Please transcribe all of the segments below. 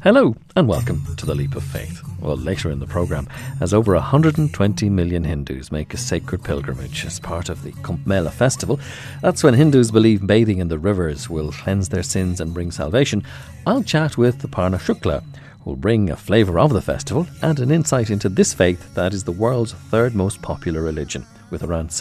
Hello and welcome to The Leap of Faith. Well, later in the programme, as over 120 million Hindus make a sacred pilgrimage as part of the Kumbh Mela festival, that's when Hindus believe bathing in the rivers will cleanse their sins and bring salvation, I'll chat with the Parna Shukla, who will bring a flavour of the festival and an insight into this faith that is the world's third most popular religion, with around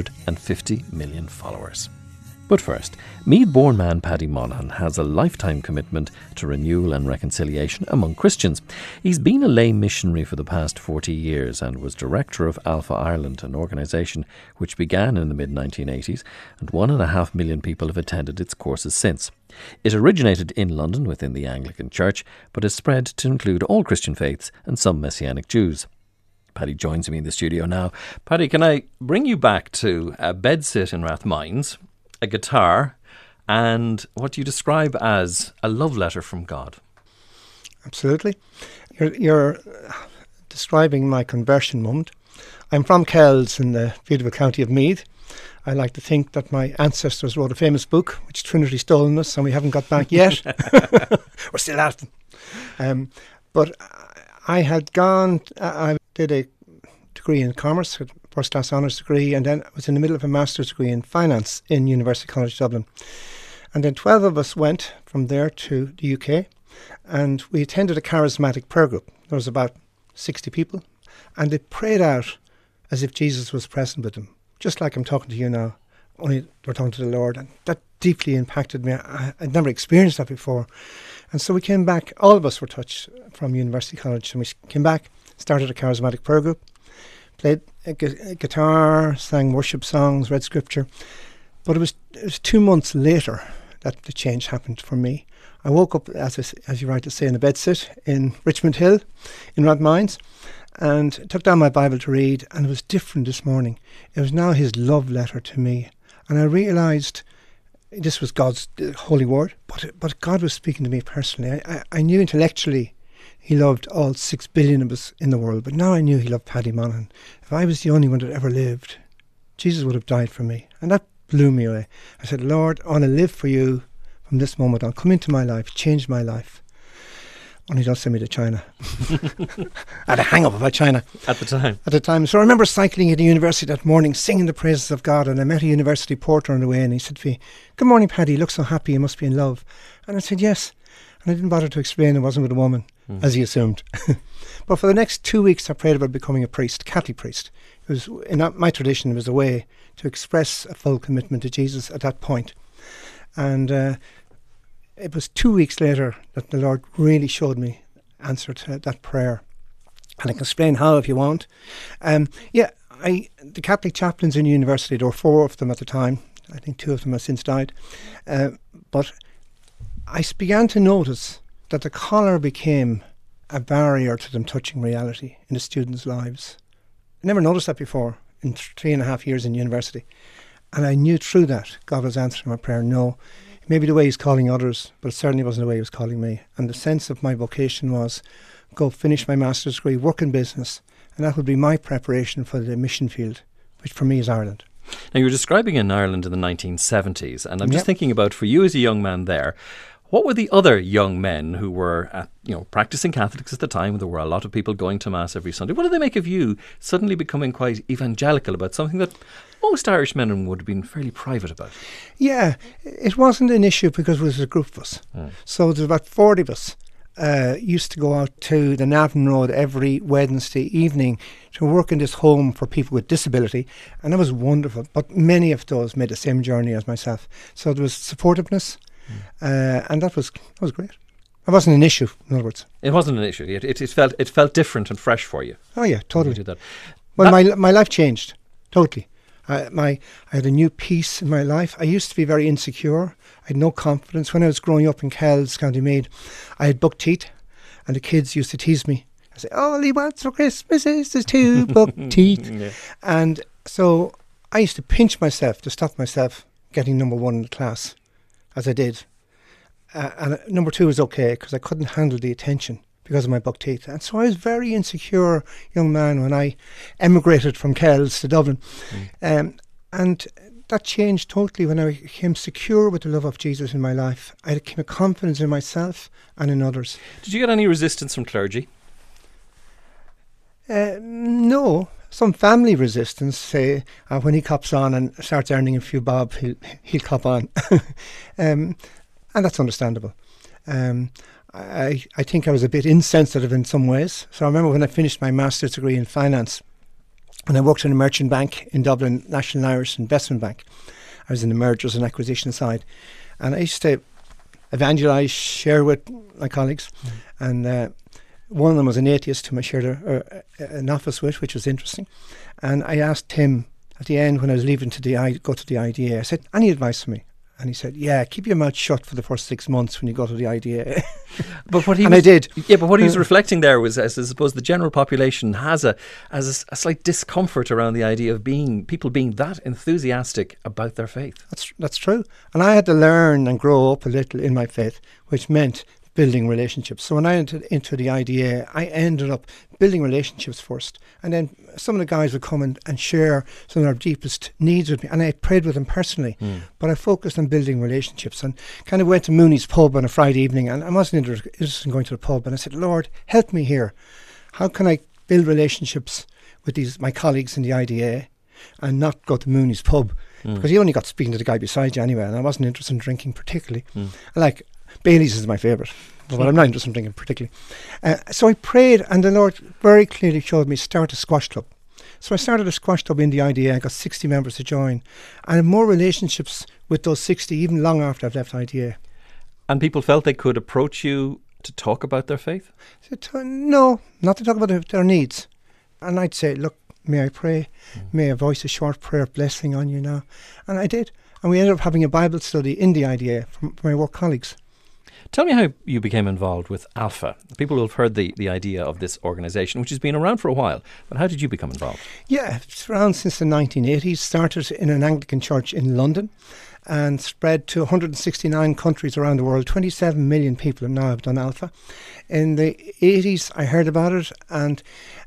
750 million followers. But first, Meath-born man Paddy Monaghan has a lifetime commitment to renewal and reconciliation among Christians. He's been a lay missionary for the past 40 years and was director of Alpha Ireland, an organisation which began in the mid-1980s, and 1.5 million people have attended its courses since. It originated in London within the Anglican Church, but has spread to include all Christian faiths and some Messianic Jews. Paddy joins me in the studio now. Paddy, can I bring you back to a bedsit in Rathmines, a guitar, and what you describe as a love letter from God? Absolutely. You're describing my conversion moment. I'm from Kells in the beautiful county of Meath. I like to think that my ancestors wrote a famous book, which Trinity stolen us, and we haven't got back yet. We're still at them. But I had gone, I did a degree in commerce, first class honours degree, and then I was in the middle of a master's degree in finance in University College Dublin. And then 12 of us went from there to the UK, and we attended a charismatic prayer group. There was about 60 people, and they prayed out as if Jesus was present with them, just like I'm talking to you now, only we're talking to the Lord. And that deeply impacted me. I'd never experienced that before. And so we came back, all of us were touched from University College, and we came back, started a charismatic prayer group, played a guitar, sang worship songs, read scripture. But it was 2 months later that the change happened for me. I woke up, as you rightly say, in a bedsit in Richmond Hill in Rathmines, and took down my Bible to read, and it was different this morning. It was now his love letter to me. And I realised this was God's holy word, but God was speaking to me personally. I knew intellectually he loved all 6 billion of us in the world, but now I knew he loved Paddy Monaghan. If I was the only one that ever lived, Jesus would have died for me. And that blew me away. I said, Lord, I want to live for you from this moment on. Come into my life, change my life. Only don't send me to China. I had a hang-up about China. At the time? So I remember cycling at the university that morning, singing the praises of God, and I met a university porter on the way, and he said to me, "Good morning, Paddy, you look so happy, you must be in love." And I said, "Yes." And I didn't bother to explain it wasn't with a woman, as he assumed. But for the next 2 weeks, I prayed about becoming a priest, Catholic priest. It was, in my tradition, it was a way to express a full commitment to Jesus at that point. And it was 2 weeks later that the Lord really showed me answer to that prayer. And I can explain how if you want. The Catholic chaplains in university, there were 4 of them at the time. I think 2 of them have since died. But I began to notice that the collar became a barrier to them touching reality in the students' lives. I never noticed that before in 3.5 years in university. And I knew through that God was answering my prayer. No, maybe the way he's calling others, but it certainly wasn't the way he was calling me. And the sense of my vocation was go finish my master's degree, work in business, and that would be my preparation for the mission field, which for me is Ireland. Now, you were describing in Ireland in the 1970s, and I'm just thinking about, for you as a young man there, what were the other young men who were practicing Catholics at the time? There were a lot of people going to Mass every Sunday. What did they make of you suddenly becoming quite evangelical about something that most Irish men would have been fairly private about? Yeah, it wasn't an issue because there was a group of us. So there was about 40 of us. Used to go out to the Navan Road every Wednesday evening to work in this home for people with disability, and that was wonderful. But many of those made the same journey as myself. So there was supportiveness, and that was great. It wasn't an issue, in other words. It wasn't an issue. It felt different and fresh for you. Oh yeah, totally. Did that. Well, my life changed totally. I had a new peace in my life. I used to be very insecure. I had no confidence. When I was growing up in Kells, County Meath, I had buck teeth, and the kids used to tease me. I say, "All he wants for Christmas is 2 buck teeth." Yeah. And so I used to pinch myself to stop myself getting number 1 in the class, as I did. And number 2 was okay because I couldn't handle the attention because of my buck teeth. And so I was a very insecure young man when I emigrated from Kells to Dublin. And that changed totally when I became secure with the love of Jesus in my life. I became a confidence in myself and in others. Did you get any resistance from clergy? No. Some family resistance, say, when he cops on and starts earning a few bob, he'll cop on. And that's understandable. I think I was a bit insensitive in some ways. So I remember when I finished my master's degree in finance, and I worked in a merchant bank in Dublin, National Irish Investment Bank. I was in the mergers and acquisition side. And I used to evangelise, share with my colleagues. And one of them was an atheist whom I shared an office with, which was interesting. And I asked him at the end when I was leaving to go to the IDA, I said, any advice for me? And he said, yeah, keep your mouth shut for the first 6 months when you go to the IDA. But what he I did. Yeah, but what he was reflecting there was, I suppose, the general population has a slight discomfort around the idea of people being that enthusiastic about their faith. That's true. And I had to learn and grow up a little in my faith, which meant building relationships. So when I entered into the IDA, I ended up building relationships first. And then some of the guys would come and share some of their deepest needs with me. And I prayed with them personally. But I focused on building relationships and kind of went to Mooney's pub on a Friday evening. And I wasn't interested in going to the pub. And I said, Lord, help me here. How can I build relationships with my colleagues in the IDA and not go to Mooney's pub? Because you only got speaking to the guy beside you anyway. And I wasn't interested in drinking particularly. Bailey's is my favourite, but I'm not interested in drinking particularly. So I prayed, and the Lord very clearly showed me start a squash club. So I started a squash club in the IDA. I got 60 members to join. I had more relationships with those 60 even long after I've left IDA. And people felt they could approach you to talk about their faith? No, not to talk about their needs. And I'd say, look, may I pray? May I voice a short prayer of blessing on you now? And I did. And we ended up having a Bible study in the IDA for my work colleagues. Tell me how you became involved with Alpha. People will have heard the idea of this organisation, which has been around for a while. But how did you become involved? Yeah, it's around since the 1980s. Started in an Anglican church in London and spread to 169 countries around the world. 27 million people now have done Alpha. In the 80s, I heard about it and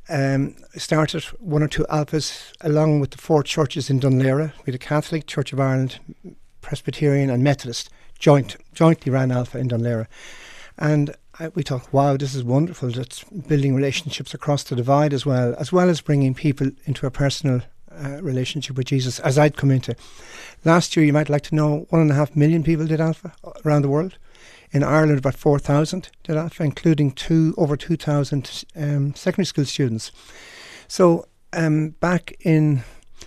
started one or two Alphas along with the 4 churches in Dunleera. We had a Catholic, Church of Ireland, Presbyterian and Methodist. Jointly ran Alpha in Dunleera. And we thought, wow, this is wonderful. That's building relationships across the divide as well as bringing people into a personal relationship with Jesus, as I'd come into. Last year, you might like to know, 1.5 million people did Alpha around the world. In Ireland, about 4,000 did Alpha, including over 2,000 secondary school students. So back in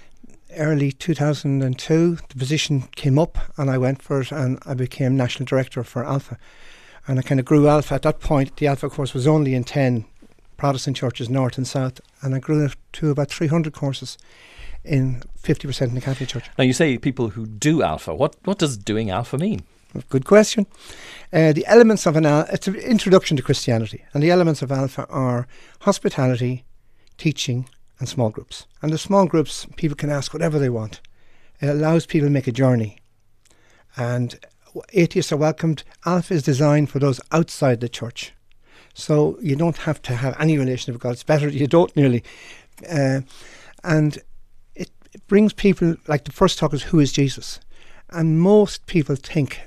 early 2002, the position came up and I went for it and I became National Director for Alpha. And I kind of grew Alpha. At that point, the Alpha course was only in 10 Protestant churches, north and south. And I grew it to about 300 courses in 50% in the Catholic Church. Now, you say people who do Alpha. What does doing Alpha mean? Good question. The elements of it's an introduction to Christianity. And the elements of Alpha are hospitality, teaching, and small groups. And the small groups, people can ask whatever they want. It allows people to make a journey. And atheists are welcomed. Alpha is designed for those outside the church. So you don't have to have any relationship with God. It's better you don't nearly. And it brings people, like the first talk is, who is Jesus? And most people think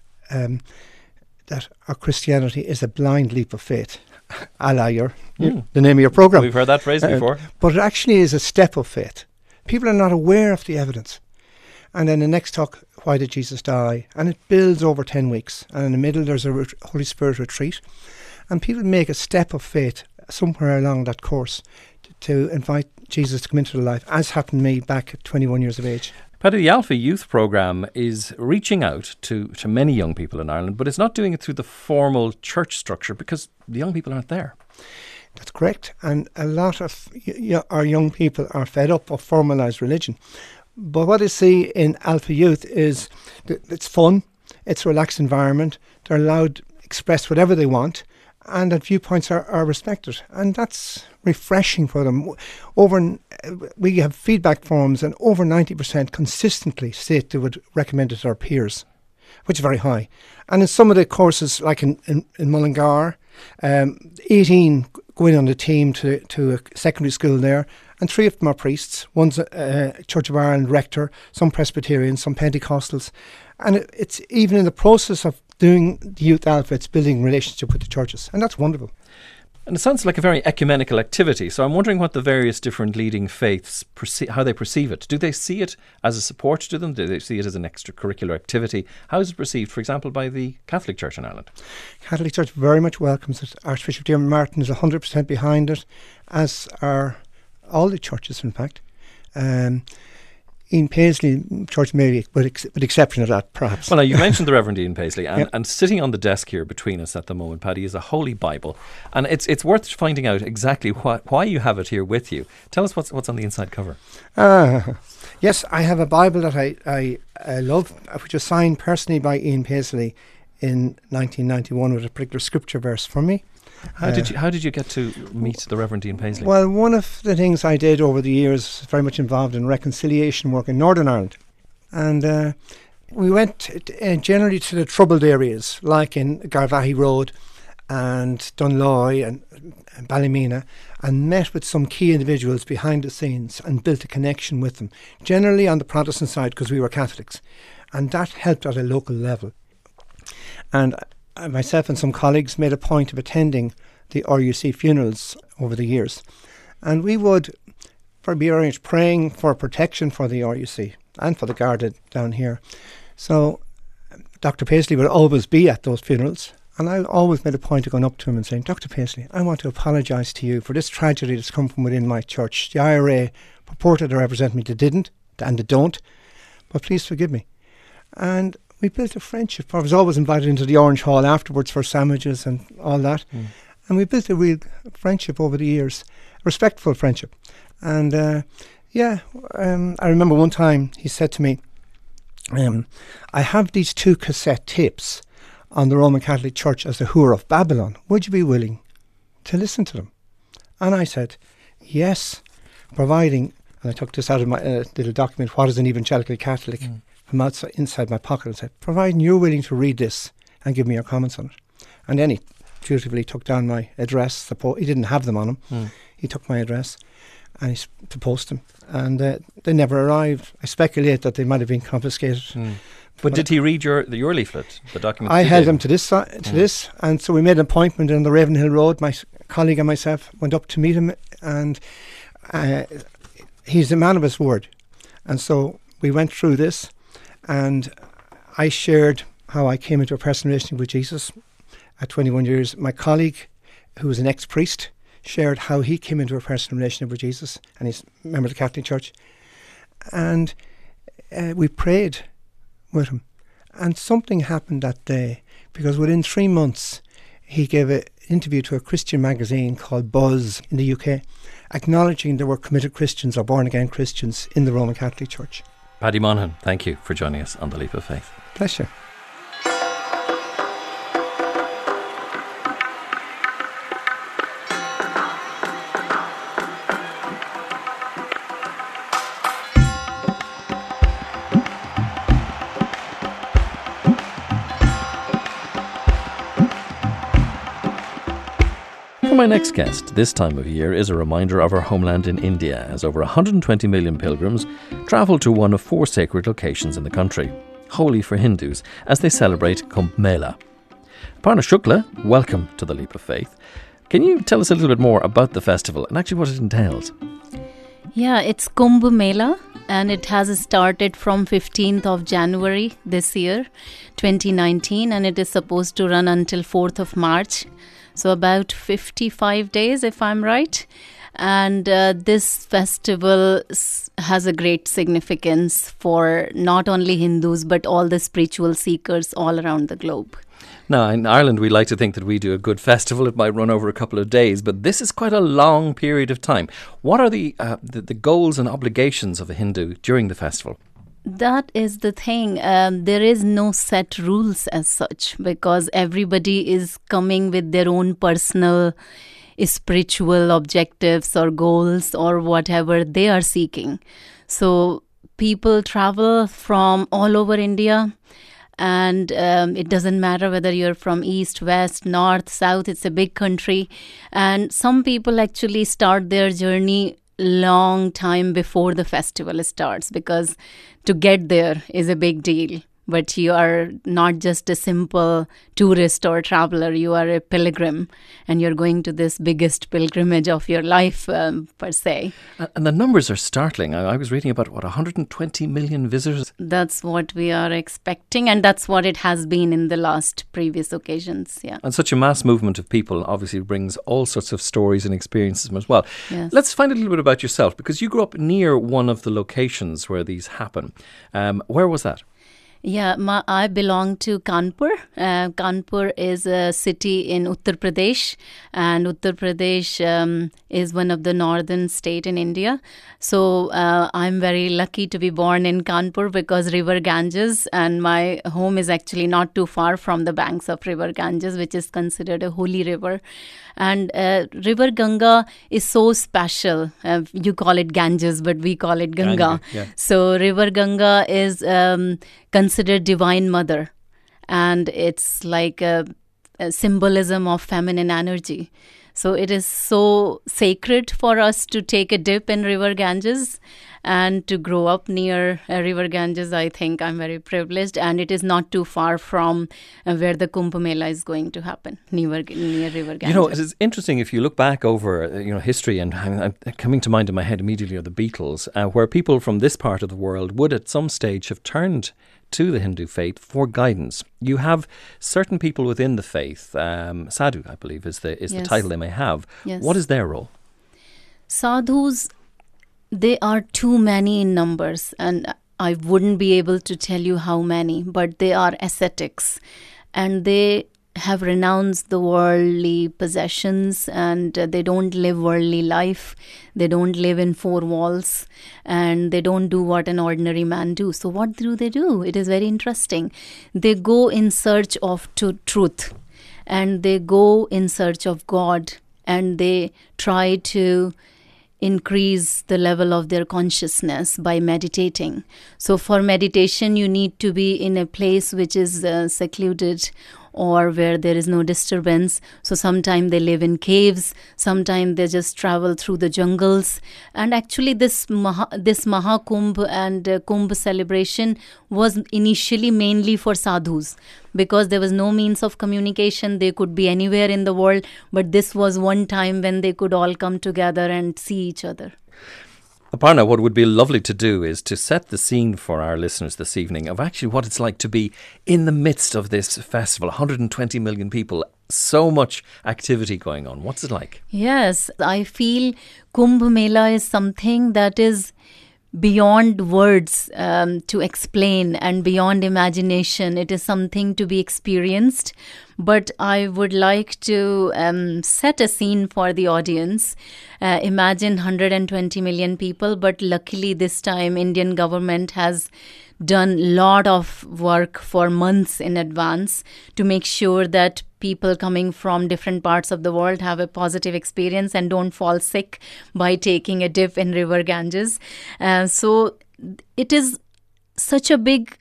that our Christianity is a blind leap of faith. A la the name of your programme. We've heard that phrase before. But it actually is a step of faith. People are not aware of the evidence. And then the next talk, why did Jesus die? And it builds over 10 weeks. And in the middle there's a Holy Spirit retreat. And people make a step of faith somewhere along that course to invite Jesus to come into their life, as happened to me back at 21 years of age. Paddy, the Alpha Youth Programme is reaching out to many young people in Ireland, but it's not doing it through the formal church structure because the young people aren't there. That's correct. And a lot of our young people are fed up of formalised religion. But what I see in Alpha Youth is that it's fun, it's a relaxed environment, they're allowed to express whatever they want, and that viewpoints are respected. And that's refreshing for them. We have feedback forms and over 90% consistently state they would recommend it to our peers, which is very high. And in some of the courses, like in Mullingar, 18 go in on the team to a secondary school there, and 3 of them are priests. One's a Church of Ireland rector, some Presbyterians, some Pentecostals. And it's even in the process of doing the Youth Alpha, it's building relationship with the churches. And that's wonderful. And it sounds like a very ecumenical activity. So I'm wondering what the various different leading faiths, how they perceive it. Do they see it as a support to them? Do they see it as an extracurricular activity? How is it perceived, for example, by the Catholic Church in Ireland? Catholic Church very much welcomes it. Archbishop Diarmuid Martin is 100% behind it, as are all the churches, in fact. Ian Paisley, Church Mary, with exception of that, perhaps. Well, now, you mentioned the Reverend Ian Paisley, and sitting on the desk here between us at the moment, Paddy, is a Holy Bible. And it's worth finding out exactly why you have it here with you. Tell us what's on the inside cover. Yes, I have a Bible that I love, which was signed personally by Ian Paisley in 1991 with a particular scripture verse for me. How did you get to meet the Reverend Ian Paisley? Well, one of the things I did over the years, very much involved in reconciliation work in Northern Ireland. And we went generally to the troubled areas, like in Garvaghey Road and Dunloy and Ballymena, and met with some key individuals behind the scenes and built a connection with them, generally on the Protestant side because we were Catholics. And that helped at a local level. And myself and some colleagues made a point of attending the RUC funerals over the years. And we would be arranged praying for protection for the RUC and for the Garda down here. So Dr. Paisley would always be at those funerals. And I always made a point of going up to him and saying, Dr. Paisley, I want to apologise to you for this tragedy that's come from within my church. The IRA purported to represent me, they didn't, and they don't. But please forgive me. And we built a friendship. I was always invited into the Orange Hall afterwards for sandwiches and all that. And we built a real friendship over the years, a respectful friendship. And I remember one time he said to me, I have these 2 cassette tapes on the Roman Catholic Church as the Whore of Babylon. Would you be willing to listen to them? And I said, yes, providing, and I took this out of my little document, What is an Evangelical Catholic? From inside my pocket and said, providing you're willing to read this and give me your comments on it. And then he dutifully took down my address. He didn't have them on him. He took my address and to post them. And they never arrived. I speculate that they might have been confiscated. But did he read your leaflet, the document? I held him to this, and so we made an appointment on the Ravenhill Road. My colleague and myself went up to meet him, and he's a man of his word. And so we went through this. And I shared how I came into a personal relationship with Jesus at 21 years. My colleague, who was an ex-priest, shared how he came into a personal relationship with Jesus, and he's a member of the Catholic Church. And we prayed with him. And something happened that day, because within 3 months, he gave an interview to a Christian magazine called Buzz in the UK, acknowledging there were committed Christians or born-again Christians in the Roman Catholic Church. Paddy Monaghan, thank you for joining us on The Leap of Faith. Pleasure. For my next guest, this time of year is a reminder of our homeland in India, as over 120 million pilgrims travel to one of 4 sacred locations in the country, holy for Hindus, as they celebrate Kumbh Mela. Aparna Shukla, welcome to The Leap of Faith. Can you tell us a little bit more about the festival and actually what it entails? Yeah, it's Kumbh Mela, and it has started from 15th of January this year, 2019, and it is supposed to run until 4th of March. So about 55 days, if I'm right. And this festival has a great significance for not only Hindus, but all the spiritual seekers all around the globe. Now, in Ireland, we like to think that we do a good festival. It might run over a couple of days, but this is quite a long period of time. What are the goals and obligations of a Hindu during the festival? That is the thing. There is no set rules as such, because everybody is coming with their own personal spiritual objectives or goals or whatever they are seeking. So people travel from all over India, and it doesn't matter whether you're from east, west, north, south. It's a big country, and some people actually start their journey long time before the festival starts, because to get there is a big deal. But you are not just a simple tourist or traveler, you are a pilgrim, and you're going to this biggest pilgrimage of your life, per se. And the numbers are startling. I was reading about, 120 million visitors? That's what we are expecting, and that's what it has been in the last previous occasions, yeah. And such a mass movement of people obviously brings all sorts of stories and experiences as well. Yes. Let's find a little bit about yourself, because you grew up near one of the locations where these happen. Where was that? Yeah, I belong to Kanpur. Kanpur is a city in Uttar Pradesh, and Uttar Pradesh is one of the northern state in India. So I'm very lucky to be born in Kanpur, because River Ganges, and my home is actually not too far from the banks of River Ganges, which is considered a holy river. And River Ganga is so special. You call it Ganges, but we call it Ganga. Yeah. So River Ganga is considered divine mother, and it's like a symbolism of feminine energy. So it is so sacred for us to take a dip in River Ganges, and to grow up near River Ganges. I think I'm very privileged, and it is not too far from where the Kumbh Mela is going to happen, near River Ganges. You know, it is interesting if you look back over history, and I'm coming to mind in my head immediately are the Beatles, where people from this part of the world would at some stage have turned to the Hindu faith for guidance. You have certain people within the faith, sadhu, I believe, is the Yes. title they may have. Yes. What is their role? Sadhus, they are too many in numbers, and I wouldn't be able to tell you how many, but they are ascetics, and they have renounced the worldly possessions, and they don't live worldly life. They don't live in four walls, and they don't do what an ordinary man do. So what do they do? It is very interesting. They go in search of truth, and they go in search of God, and they try to increase the level of their consciousness by meditating. So for meditation, you need to be in a place which is secluded, or where there is no disturbance. So sometimes they live in caves, sometimes they just travel through the jungles. And actually this Mahakumbh and Kumbh celebration was initially mainly for sadhus, because there was no means of communication. They could be anywhere in the world, but this was one time when they could all come together and see each other. Aparna, what would be lovely to do is to set the scene for our listeners this evening of actually what it's like to be in the midst of this festival. 120 million people, so much activity going on. What's it like? Yes, I feel Kumbh Mela is something that is beyond words to explain, and beyond imagination. It is something to be experienced. But I would like to set a scene for the audience. Imagine 120 million people, but luckily this time Indian government has done a lot of work for months in advance to make sure that people coming from different parts of the world have a positive experience and don't fall sick by taking a dip in River Ganges. So it is such a big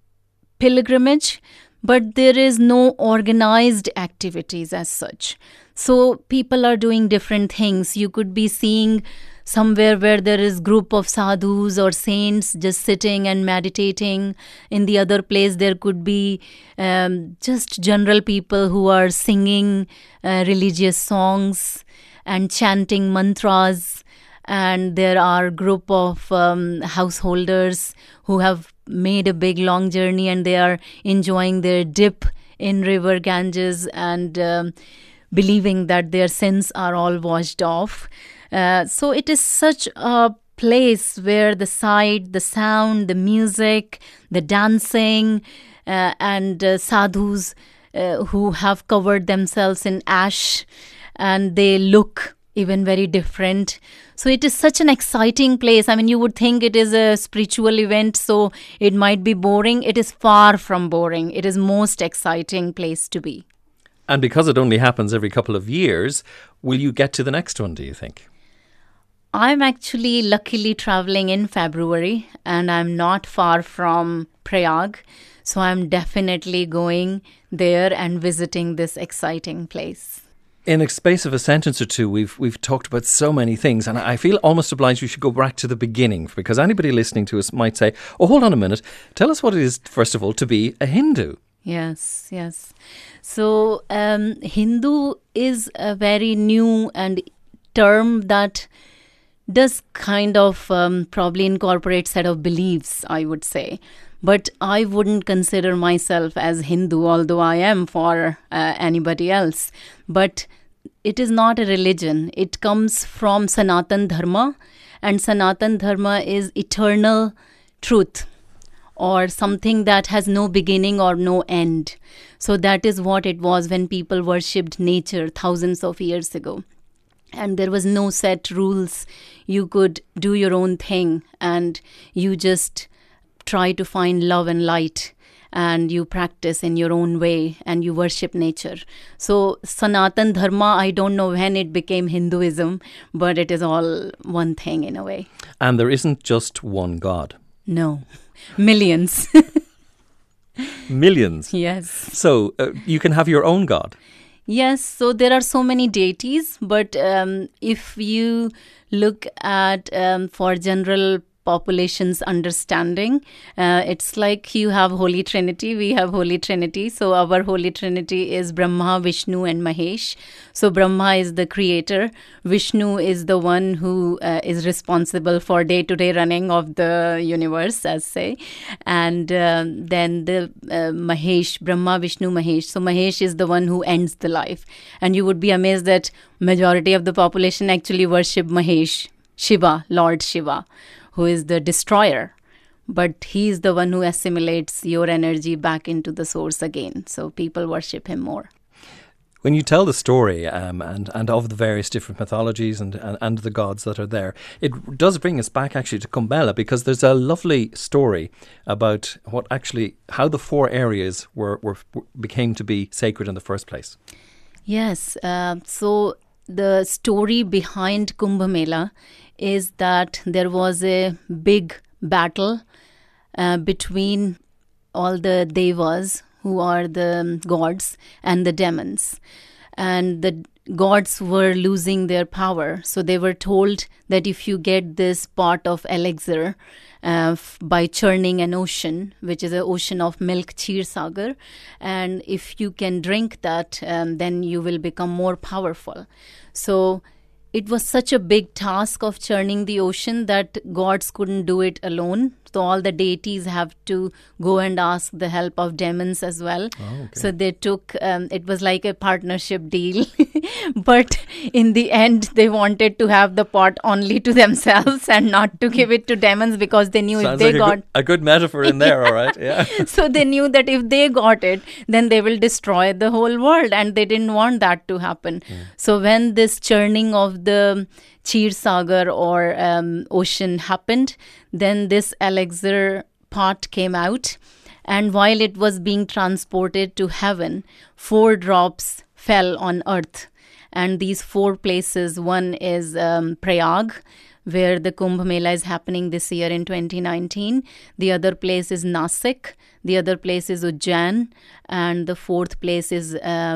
pilgrimage, but there is no organized activities as such. So people are doing different things. You could be seeing somewhere where there is group of sadhus or saints just sitting and meditating. In the other place, there could be just general people who are singing religious songs and chanting mantras. And there are group of householders who have made a big long journey, and they are enjoying their dip in River Ganges and believing that their sins are all washed off. So it is such a place where the sight, the sound, the music, the dancing, and sadhus who have covered themselves in ash, and they look even very different. So it is such an exciting place. I mean, you would think it is a spiritual event, so it might be boring. It is far from boring. It is most exciting place to be. And because it only happens every couple of years, will you get to the next one, do you think? I'm actually luckily traveling in February, and I'm not far from Prayag. So I'm definitely going there and visiting this exciting place. In a space of a sentence or two, we've talked about so many things, and I feel almost obliged we should go back to the beginning, because anybody listening to us might say, "Oh, hold on a minute. Tell us what it is, first of all, to be a Hindu." Yes, yes. So, Hindu is a very new and term that does kind of probably incorporate set of beliefs, I would say. But I wouldn't consider myself as Hindu, although I am for anybody else. But it is not a religion. It comes from Sanatan Dharma, and Sanatan Dharma is eternal truth, or something that has no beginning or no end. So that is what it was when people worshipped nature thousands of years ago. And there was no set rules. You could do your own thing, and you just try to find love and light, and you practice in your own way, and you worship nature. So Sanatan Dharma, I don't know when it became Hinduism, but it is all one thing in a way. And there isn't just one God. No, millions. Millions. Yes. So you can have your own God. Yes, so there are so many deities, but if you look at for general population's understanding, it's like you have Holy Trinity, we have Holy Trinity. So our Holy Trinity is Brahma, Vishnu and Mahesh. So Brahma is the creator, Vishnu is the one who is responsible for day-to-day running of the universe, as say, and then the Mahesh, Brahma, Vishnu, Mahesh. So Mahesh is the one who ends the life, and you would be amazed that majority of the population actually worship Mahesh, Shiva, Lord Shiva, who is the destroyer, but he is the one who assimilates your energy back into the source again. So people worship him more. When you tell the story and of the various different mythologies and the gods that are there, it does bring us back actually to Kumbhmela, because there's a lovely story about how the four areas became to be sacred in the first place. Yes, so the story behind Kumbh Mela is that there was a big battle between all the devas, who are the gods, and the demons. And the gods were losing their power. So they were told that if you get this pot of elixir by churning an ocean, which is an ocean of milk, Kheer Sagar, and if you can drink that, then you will become more powerful. So it was such a big task of churning the ocean that gods couldn't do it alone. So all the deities have to go and ask the help of demons as well. Oh, okay. So they took, it was like a partnership deal. But in the end, they wanted to have the pot only to themselves and not to give it to demons, because they knew Sounds if they like got... a good metaphor in there, all right? Yeah. So they knew that if they got it, then they will destroy the whole world, and they didn't want that to happen. So when this churning of the Kheer Sagar or ocean happened, then this elixir pot came out, and while it was being transported to heaven, 4 drops fell on earth. And these 4 places, one is Prayag, where the Kumbh Mela is happening this year in 2019. The other place is Nasik. The other place is Ujjain. And the 4th place is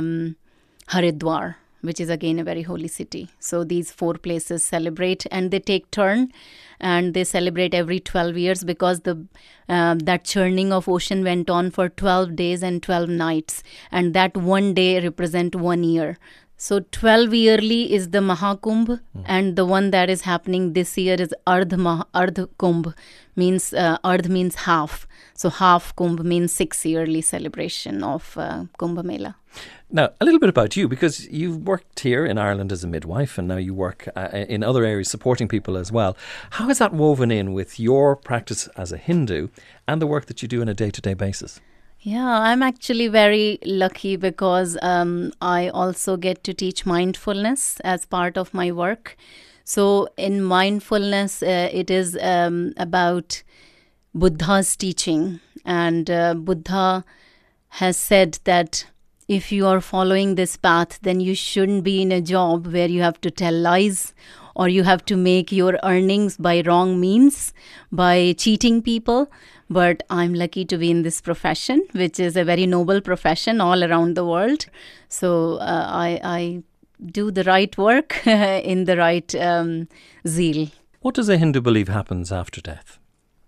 Haridwar, which is again a very holy city. So these 4 places celebrate, and they take turn, and they celebrate every 12 years, because that churning of ocean went on for 12 days and 12 nights. And that one day represent 1 year. So 12 yearly is the Mahakumbh, and the one that is happening this year is Ardh Kumbh, means Ardh means half. So half Kumbh means 6 yearly celebration of Kumbh Mela. Now, a little bit about you, because you've worked here in Ireland as a midwife, and now you work in other areas supporting people as well. How is that woven in with your practice as a Hindu and the work that you do on a day-to-day basis? Yeah, I'm actually very lucky, because I also get to teach mindfulness as part of my work. So in mindfulness, it is about Buddha's teaching. And Buddha has said that if you are following this path, then you shouldn't be in a job where you have to tell lies, or you have to make your earnings by wrong means, by cheating people. But I'm lucky to be in this profession, which is a very noble profession all around the world. So I do the right work in the right zeal. What does a Hindu believe happens after death?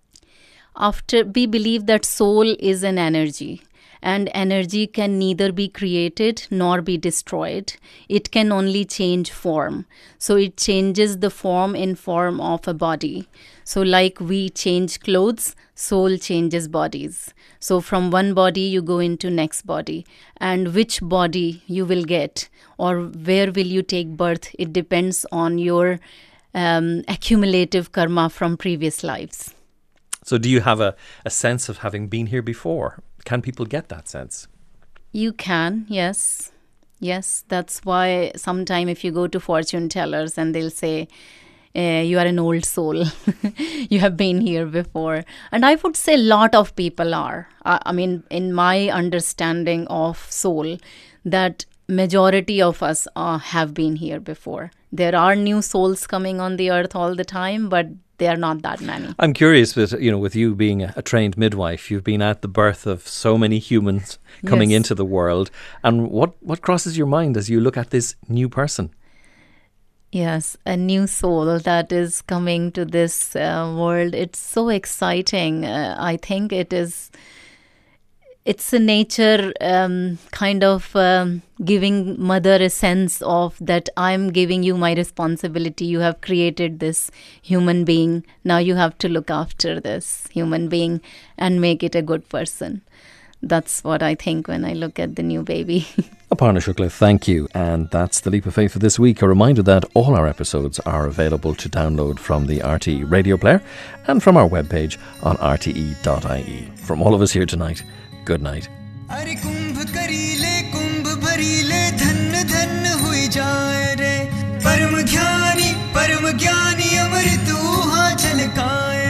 We believe that soul is an energy, and energy can neither be created nor be destroyed. It can only change form. So it changes the form in form of a body. So like we change clothes, soul changes bodies. So from one body you go into next body, and which body you will get or where will you take birth, it depends on your accumulative karma from previous lives. So do you have a sense of having been here before? Can people get that sense? You can, yes. Yes, that's why sometime if you go to fortune tellers and they'll say, you are an old soul. You have been here before. And I would say a lot of people are. I mean, in my understanding of soul, that majority of us have been here before. There are new souls coming on the earth all the time, but they are not that many. I'm curious, with you being a trained midwife, you've been at the birth of so many humans coming into the world. And what crosses your mind as you look at this new person? Yes, a new soul that is coming to this world. It's so exciting. I think it's a nature kind of giving mother a sense of that I'm giving you my responsibility. You have created this human being. Now you have to look after this human being and make it a good person. That's what I think when I look at the new baby. Aparna Shukla, thank you. And that's The Leap of Faith for this week. A reminder that all our episodes are available to download from the RTE radio player and from our webpage on rte.ie. From all of us here tonight, good night. अरे कुंभ करीले कुंभ भरीले धन धन हुई जाए रे परम ज्ञानी अमृत ऊहा छलकाए